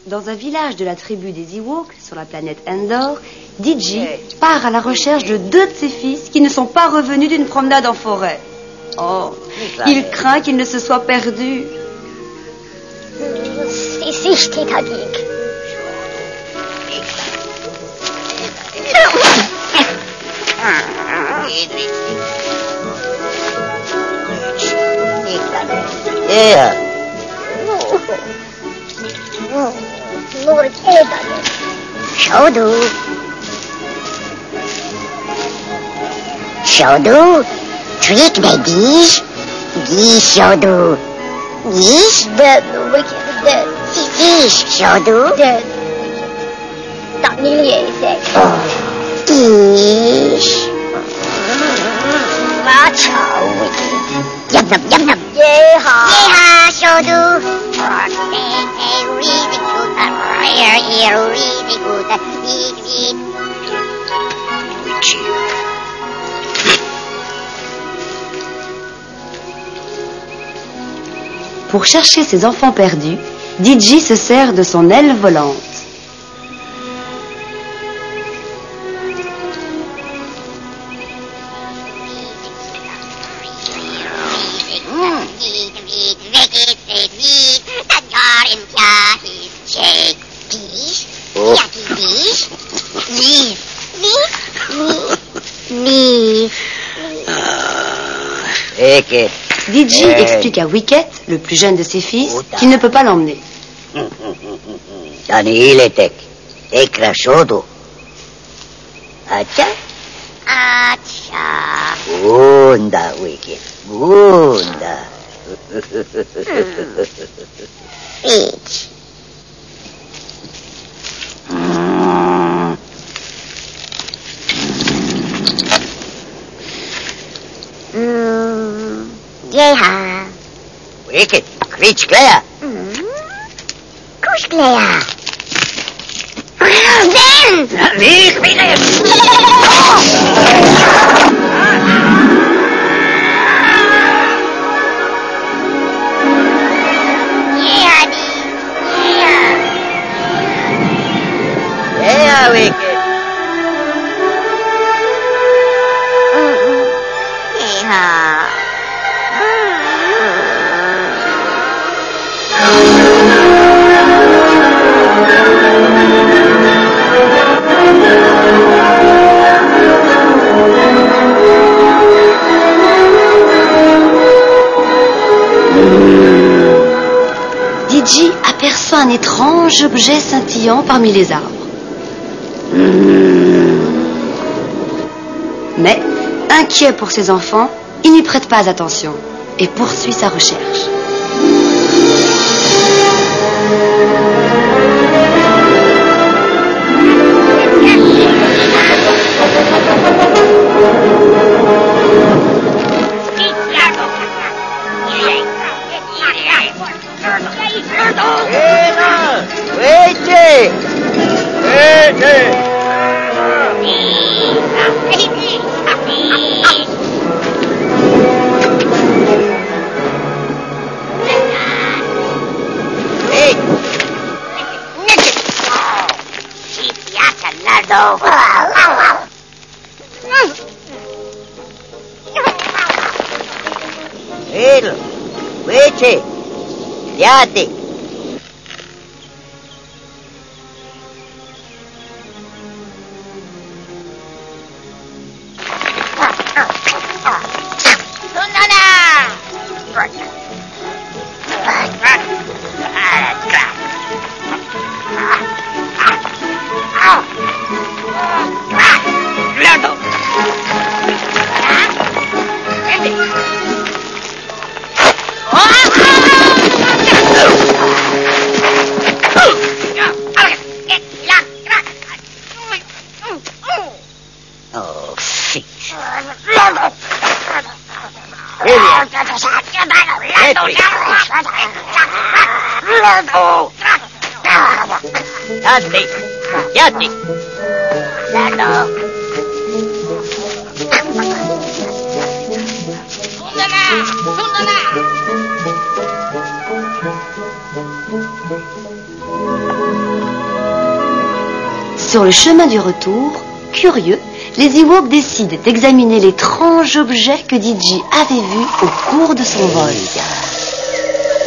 Dans un village de la tribu des Ewoks, sur la planète Endor, Digi part à la recherche de 2 de ses fils qui ne sont pas revenus d'une promenade en forêt. Oh, il craint qu'ils ne se soient perdus. Shodu, trick the geese. Geese Shodu. Geese? Dead, wicked, dead. Geese Shodu. Dead. Not nearly anything. Geese. That's how wicked. Yum yum yum yum. Yeehaw. Yeehaw, Shodu. Really good. Really good. Eat. Pour chercher ses enfants perdus, Digi se sert de son aile volante. Digi explique à Wicket, le plus jeune de ses fils, qu'il ne peut pas l'emmener. Daniletek, ekra shodo. Acha? Acha. Bunda, Wicket. Bunda. Each. Yeehaw. Wicket, Creech Claire. Kush Claire. Ben! Yeah, Wicket. Digi aperçoit un étrange objet scintillant parmi les arbres. Mais, inquiet pour ses enfants, il n'y prête pas attention et poursuit sa recherche. Yate. Yate. Sundana! Sur le chemin du retour, curieux, les Ewoks décident d'examiner l'étrange objet que Digi avait vu au cours de son vol.